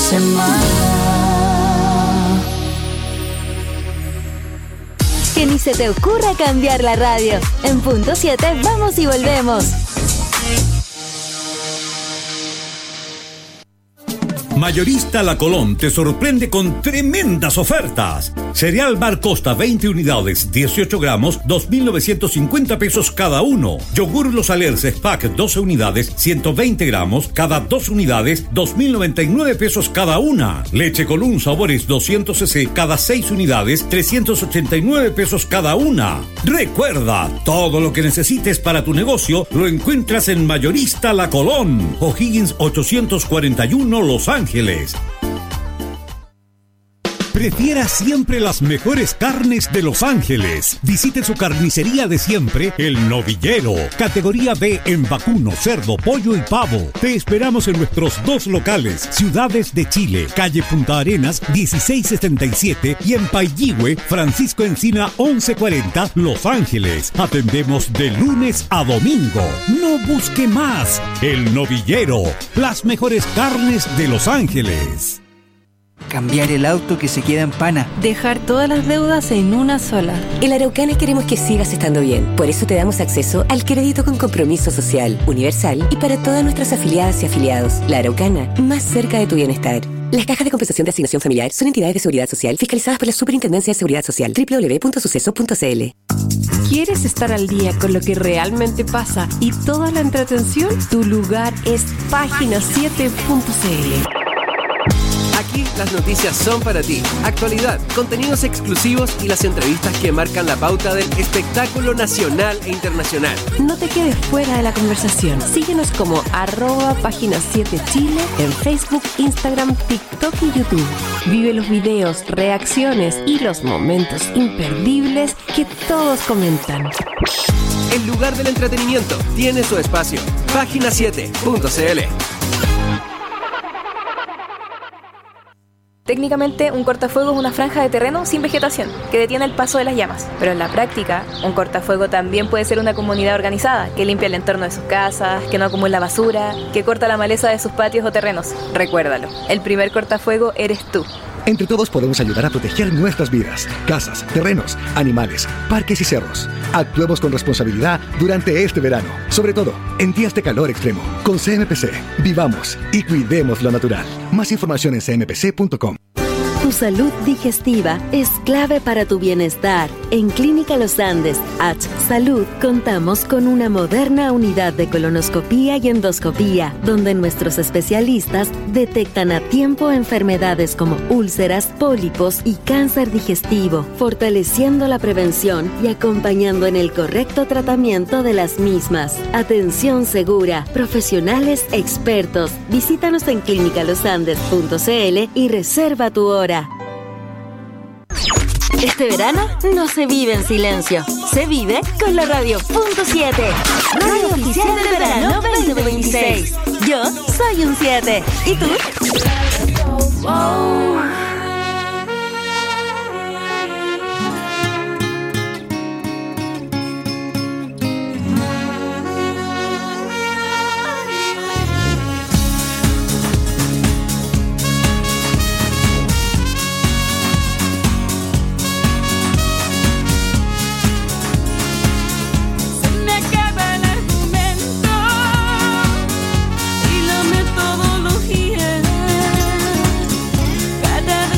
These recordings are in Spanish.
semana. Que ni se te ocurra cambiar la radio. En punto 7 vamos y volvemos. Mayorista La Colón te sorprende con tremendas ofertas. Cereal Bar Costa 20 unidades, 18 gramos, 2.950 pesos cada uno. Yogur Los Alerces Pack 12 unidades, 120 gramos, cada 2 unidades, 2.099 pesos cada una. Leche Colún Sabores 200 cc, cada 6 unidades, 389 pesos cada una. Recuerda, todo lo que necesites para tu negocio lo encuentras en Mayorista La Colón. O'Higgins 841 Los Ángeles. Prefiera siempre las mejores carnes de Los Ángeles. Visite su carnicería de siempre, El Novillero. Categoría B en vacuno, cerdo, pollo y pavo. Te esperamos en nuestros 2 locales, Ciudades de Chile, calle Punta Arenas 1677 y en Pailligüe, Francisco Encina 1140, Los Ángeles. Atendemos de lunes a domingo. No busque más. El Novillero, las mejores carnes de Los Ángeles. Cambiar el auto que se queda en pana. Dejar todas las deudas en una sola. En la Araucana queremos que sigas estando bien. Por eso te damos acceso al crédito con compromiso social, universal y para todas nuestras afiliadas y afiliados. La Araucana, más cerca de tu bienestar. Las cajas de compensación de asignación familiar son entidades de seguridad social fiscalizadas por la Superintendencia de Seguridad Social. www.suceso.cl. ¿Quieres estar al día con lo que realmente pasa y toda la entretención? Tu lugar es página7.cl. Aquí las noticias son para ti. Actualidad, contenidos exclusivos y las entrevistas que marcan la pauta del espectáculo nacional e internacional. No te quedes fuera de la conversación. Síguenos como @página7chile en Facebook, Instagram, TikTok y YouTube. Vive los videos, reacciones y los momentos imperdibles que todos comentan. El lugar del entretenimiento tiene su espacio. Página7.cl. Técnicamente, un cortafuego es una franja de terreno sin vegetación que detiene el paso de las llamas. Pero en la práctica, un cortafuego también puede ser una comunidad organizada que limpia el entorno de sus casas, que no acumula basura, que corta la maleza de sus patios o terrenos. Recuérdalo, el primer cortafuego eres tú. Entre todos podemos ayudar a proteger nuestras vidas, casas, terrenos, animales, parques y cerros. Actuemos con responsabilidad durante este verano, sobre todo en días de calor extremo. Con CMPC, vivamos y cuidemos lo natural. Más información en cmpc.com. Tu salud digestiva es clave para tu bienestar. En Clínica Los Andes, H Salud, contamos con una moderna unidad de colonoscopía y endoscopía, donde nuestros especialistas detectan a tiempo enfermedades como úlceras, pólipos y cáncer digestivo, fortaleciendo la prevención y acompañando en el correcto tratamiento de las mismas. Atención segura, profesionales expertos. Visítanos en clinicalosandes.cl y reserva tu hora. Este verano no se vive en silencio, se vive con la Radio Punto 7, radio oficial del verano 2026. Yo soy un 7, ¿y tú? Cada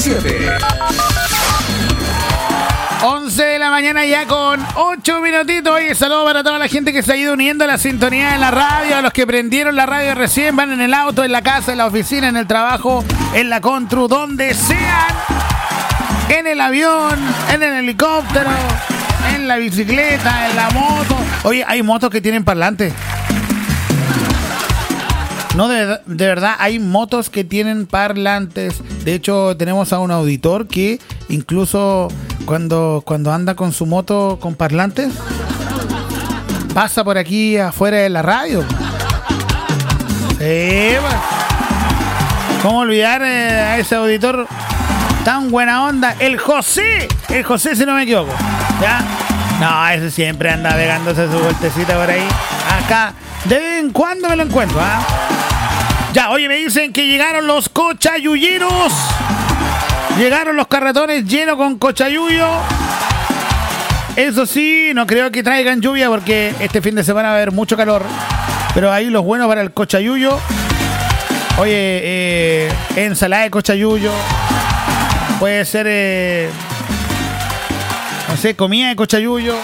7. 11 de la mañana ya con 8 minutitos. Oye, saludo para toda la gente que se ha ido uniendo a la sintonía de la radio, a los que prendieron la radio recién, van en el auto, en la casa, en la oficina, en el trabajo, en la Contru, donde sean, en el avión, en el helicóptero, en la bicicleta, en la moto. Oye, hay motos que tienen parlantes. No, de verdad, hay motos que tienen parlantes. De hecho, tenemos a un auditor que incluso cuando anda con su moto con parlantes, pasa por aquí afuera de la radio. ¿Cómo olvidar a ese auditor tan buena onda? El José, si no me equivoco. ¿Ya? No, ese siempre anda navegándose su vueltecita por ahí. Acá, de vez en cuando me lo encuentro, ¿ah? Ya, oye, me dicen que llegaron los cochayuyeros. Llegaron los carretones llenos con cochayuyo. Eso sí, no creo que traigan lluvia porque este fin de semana va a haber mucho calor. Pero ahí los buenos para el cochayuyo. Oye, ensalada de cochayuyo. Puede ser, no sé, comida de cochayuyo.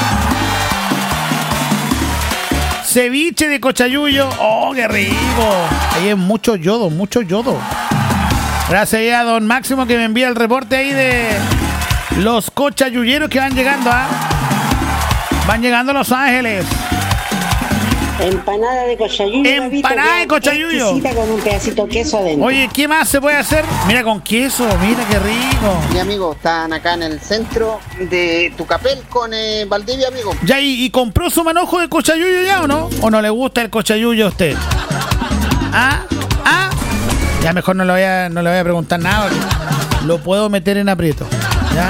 Ceviche de cochayuyo. ¡Oh, qué rico! Ahí es mucho yodo, mucho yodo. Gracias a don Máximo que me envía el reporte ahí de los cochayuyeros que van llegando, ¿ah? Van llegando a Los Ángeles. Empanada de cochayuyo. Empanada de cochayuyo. Con un pedacito de queso adentro. Oye, ¿qué más se puede hacer? Mira, con queso, mira qué rico. Mi amigo, están acá en el centro de Tucapel con Valdivia, amigo. Ya, ¿y compró su manojo de cochayuyo ya o no? ¿O no le gusta el cochayuyo a usted? ¿Ah? Ya mejor no le voy a preguntar nada. Lo puedo meter en aprieto. ¿Ya?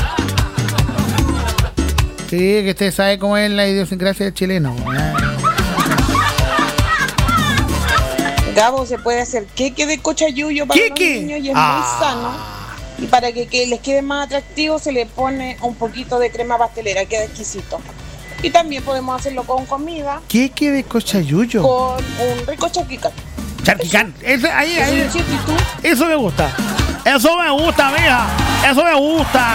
Sí, que usted sabe cómo es la idiosincrasia del chileno. Gabo, se puede hacer queque de cochayuyo para los niños y es muy sano. Y para que les quede más atractivo se le pone un poquito de crema pastelera, queda exquisito. Y también podemos hacerlo con comida. ¿Queque de cochayuyo? Con un rico charquicán. Charquicán, ahí. Eso me gusta. Eso me gusta, mija. Eso me gusta.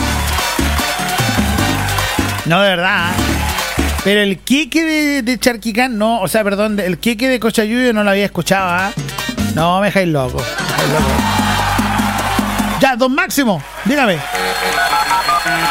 No, de verdad. Pero el queque de charquicán, no. O sea, perdón, el queque de cochayuyo no lo había escuchado, ¿eh? No, me dejáis loco. Ya, don Máximo, dígame.